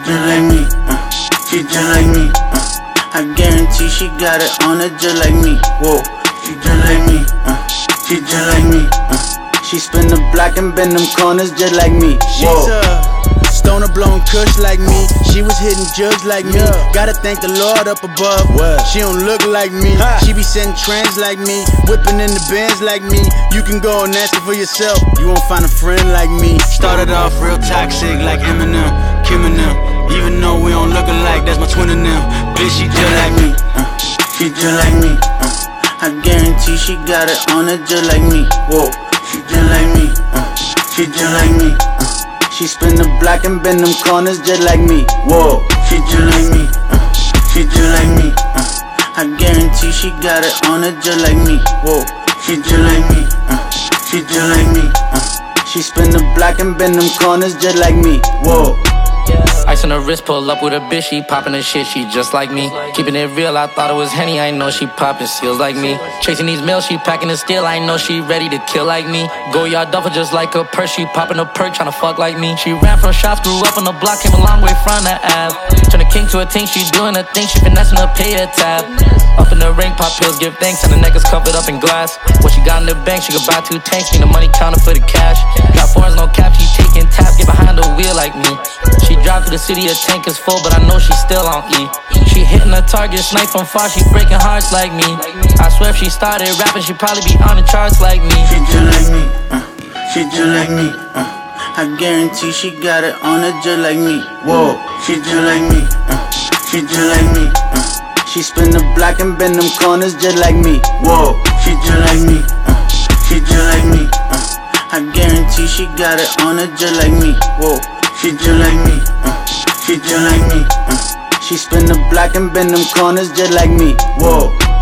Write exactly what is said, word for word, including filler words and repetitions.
just like me, uh, she just like me, uh, I guarantee she got it on her just like me. Whoa, she just like me, uh, she just like me, uh, she spin the block and bend them corners just like me. Whoa. She's a stoner blown kush like me. She was hitting jugs like me. Gotta thank the Lord up above. She don't look like me. She be setting trends like me. Whipping in the Benz like me. You can go and ask it for yourself. You won't find a friend like me. Started off real toxic like Eminem, Kim and them. Even though we don't look alike, that's my twin and them. Bitch, she just like me. Uh, she just like me. Uh, I guarantee she got it on her just like me. Whoa, she just like me. Uh, she just like me. Uh, she spin the block and bend them corners just like me. Whoa, she just like me. Uh, she just like me. Uh, I guarantee she got it on her just like me. Whoa, she just like me. Uh, she just like me. Uh, she spin the block and bend them corners just like me. Whoa. Ice on her wrist, pull up with a bitch, she poppin' her shit, she just like me. Keeping it real, I thought it was Henny, I know she poppin' seals like me. Chasing these meals, she packing the steel, I know she ready to kill like me. Go yard duffel just like a purse, she poppin' a perk, tryna fuck like me. She ran from shots, grew up on the block, came a long way from the Ave. Turn a king to a ting, she doing a thing, she finessing her pay a tab. Up in the ring, pop pills, give thanks, and the neck is covered up in glass. What she got in the bank, she could buy two tanks, need the money counter for the cash. Got foreigns, no cap, she taking taps, get behind the wheel like me. She drive through the city, her tank is full, but I know she still on E. She hitting her target, snipe from far, she breaking hearts like me. I swear if she started rapping, she'd probably be on the charts like me. She just like me, uh, she just like me, uh, I guarantee she got it on her just like me. Whoa, she just like me, uh, she just like me, uh, she spin the block and bend them corners just like me. Whoa, she just like me, uh, she just like me, uh, I guarantee she got it on her just like me. Whoa, she just like me, uh, she just like me, uh, she spin the block and bend them corners just like me. Whoa.